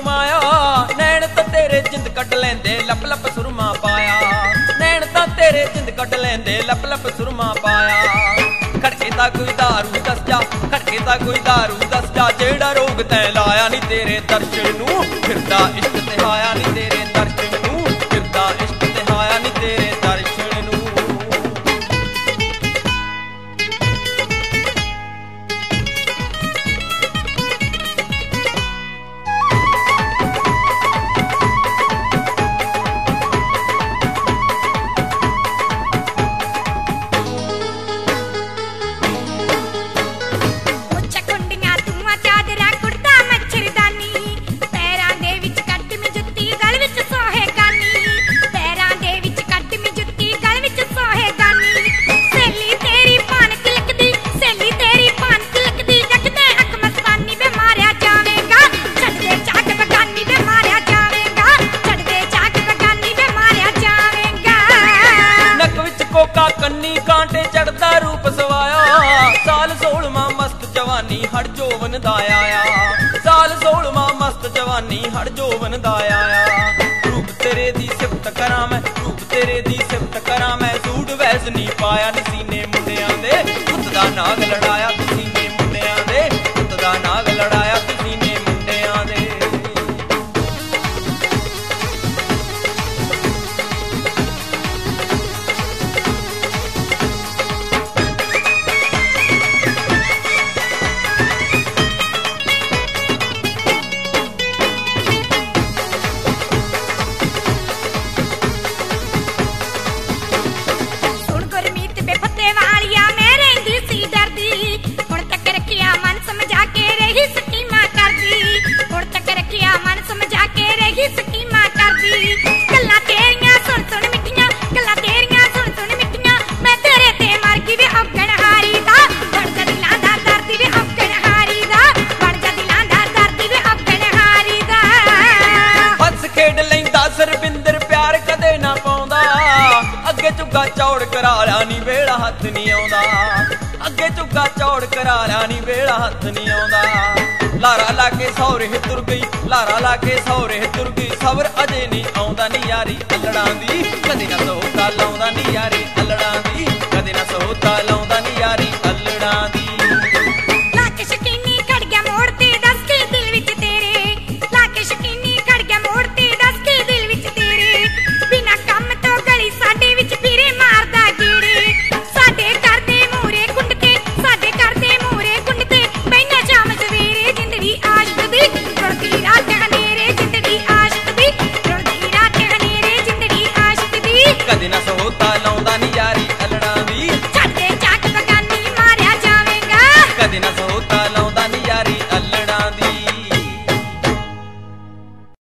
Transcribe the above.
माया नैन तां तेरे जिंद कट लेंदे लप लप सुरमा पाया नैन तां तेरे जिंद कट लेंदे लप लप सुरमा पाया खड़के तां कोई दारू दस जा खड़के तां कोई दारू दस जा जेड़ा रोग तैं लाया नी तेरे दर्शन नूं फिरदा इश्क ते हाया नी तेरे दर्शन नूं फिरदा इश्क ते हाया नी तेरे दर्शन नूं कन्नी कांटे चढ़दा रूप सवाया साल 16वां मस्त जवानी हड़ जोवन दा आया साल 16वां मस्त जवानी हड़ जोवन दा आया रूप तेरे दी सिफत करा मैं रूप तेरे दी सिफत करा मैं सूट वैस नहीं पाया नी सीने मुंडियां दे पुत दा नाग लड़ाया ती सीने मुंडियां दे पुत दा नाग लड़ाया ती सीने मुंडियां दे सरबिंदर प्यार कदे ना पाउंदा अगे झुग्गा चौड़ करा लिया नी वेड़ा हथ नहीं आउंदा अगे झुग्गा चौड़ करा लिया नी वेड़ा हथ नहीं आउंदा लारा लाके सौरे तुर गई लारा लाके सौरे तुर गई सबर अजे नहीं आउंदा नी यारी अल्लड़ां दी कदे ना धोखा लाउंदा नी यारी